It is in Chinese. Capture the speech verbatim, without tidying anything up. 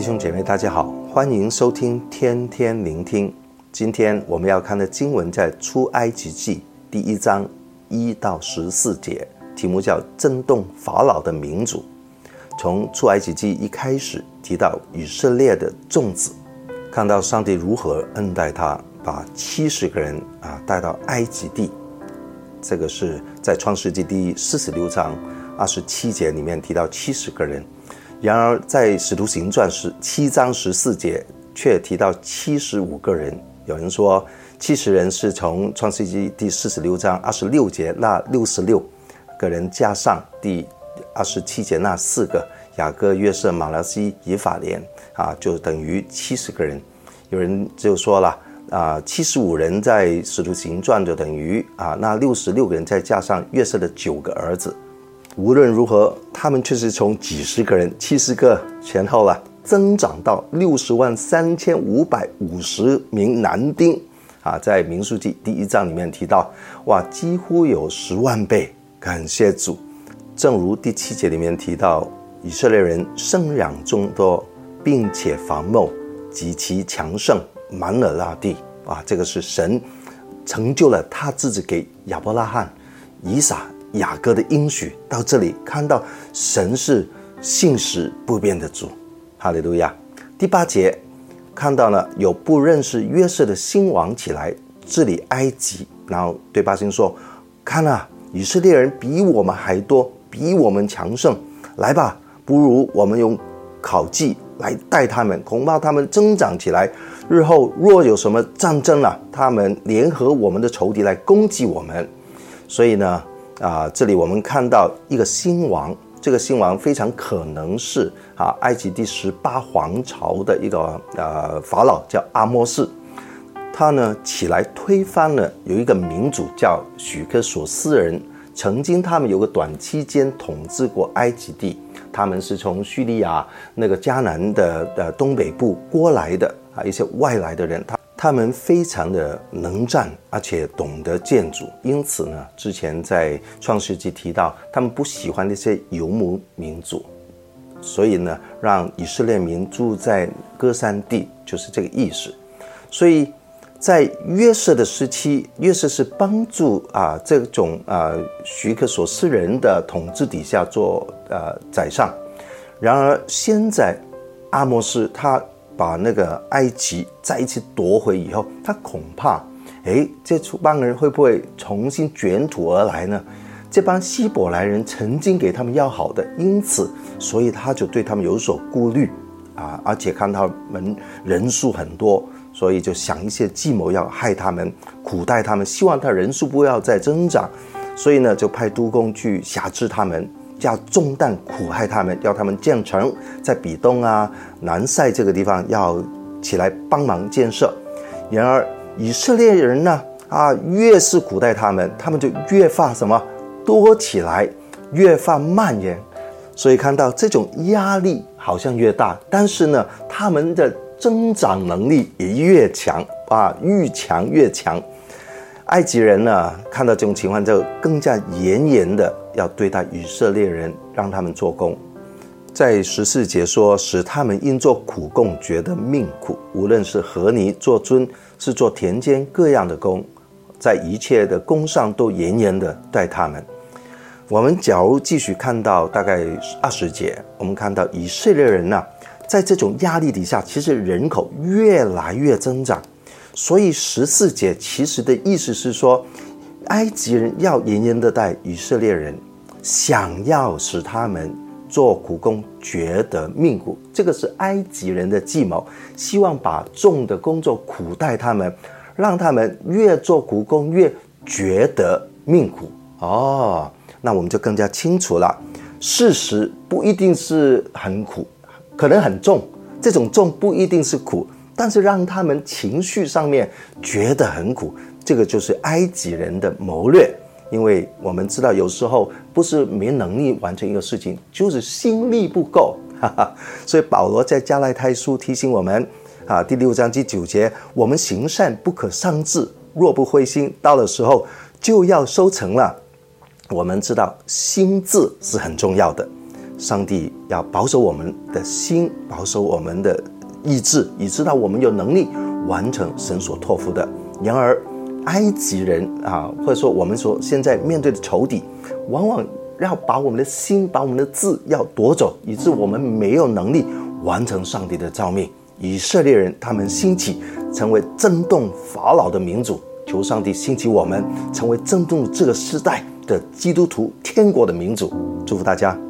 兄姐妹大家好，欢迎收听天天聆听。今天我们要看的经文在出埃及记第一章一到十四节，题目叫震动法老的民族。从出埃及记一开始提到以色列的众子，看到上帝如何恩待他，把七十个人啊带到埃及地。这个是在创世纪第四十六章二十七节里面提到七十个人，然而在使徒行传七章十四节却提到七十五个人。有人说七十人是从创世纪第四十六章二十六节那六十六个人加上第二十七节那四个雅各、约瑟、马拉西、以法莲啊，就等于七十个人。有人就说了啊，七十五人在使徒行传就等于啊那六十六个人再加上约瑟的九个儿子。无论如何，他们却是从几十个人、七十个前后了，增长到六十万三千五百五十名男丁啊，在民数记第一章里面提到，哇，几乎有十万倍，感谢主。正如第七节里面提到，以色列人生养众多，并且繁茂，极其强盛，满了那地。哇，这个是神成就了他自己给亚伯拉罕、以撒、雅各的应许。到这里看到神是信实不变的主，哈利路亚。第八节看到了有不认识约瑟的新王起来治理埃及，然后对百姓说，看啊，以色列人比我们还多，比我们强盛，来吧，不如我们用考绩来带他们，恐怕他们增长起来，日后若有什么战争啊，他们联合我们的仇敌来攻击我们。所以呢啊，这里我们看到一个新王，这个新王非常可能是啊埃及第十八皇朝的一个呃法老，叫阿摩斯。他呢起来推翻了有一个民族叫许克索斯人，曾经他们有个短期间统治过埃及地，他们是从叙利亚那个迦南的呃东北部过来的啊一些外来的人，他他们非常的能战，而且懂得建筑，因此呢，之前在创世纪提到，他们不喜欢那些游牧民族，所以呢，让以色列民住在歌珊地，就是这个意思。所以在约瑟的时期，约瑟是帮助啊这种啊许可索斯人的统治底下做呃宰相。然而现在阿摩斯他把那个埃及再一次夺回以后，他恐怕诶这帮人会不会重新卷土而来呢？这帮希伯来人曾经给他们要好的，因此所以他就对他们有所顾虑啊，而且看他们人数很多，所以就想一些计谋要害他们，苦待他们，希望他人数不要再增长。所以呢，就派督工去辖制他们，加重担苦害他们，要他们建城，在比东啊、南塞这个地方要起来帮忙建设。然而以色列人呢，啊，越是苦待他们，他们就越发什么多起来，越发蔓延。所以看到这种压力好像越大，但是呢，他们的增长能力也越强啊，愈强越强。埃及人呢，看到这种情况就更加严严的要对待以色列人，让他们做工。在十四节说，使他们因做苦工觉得命苦，无论是和泥做樽，是做田间各样的工，在一切的工上都严严的待他们。我们假如继续看到大概二十节，我们看到以色列人呢、啊，在这种压力底下，其实人口越来越增长。所以十四节其实的意思是说，埃及人要严严的待以色列人，想要使他们做苦工觉得命苦，这个是埃及人的计谋，希望把重的工作苦待他们，让他们越做苦工越觉得命苦。哦，那我们就更加清楚了，事实不一定是很苦，可能很重，这种重不一定是苦，但是让他们情绪上面觉得很苦，这个就是埃及人的谋略。因为我们知道有时候不是没能力完成一个事情，就是心力不够，哈哈。所以保罗在加拉太书提醒我们啊，第六章第九节，我们行善不可丧志，若不灰心，到了时候就要收成了。我们知道心志是很重要的， 上帝要保守我们的心，保守我们的意志，以知道我们有能力完成神所托付的。然而埃及人啊，或者说我们说现在面对的仇敌，往往要把我们的心，把我们的志要夺走，以致我们没有能力完成上帝的召命。以色列人他们兴起，成为震动法老的民族，求上帝兴起我们，成为震动这个时代的基督徒天国的民族。祝福大家。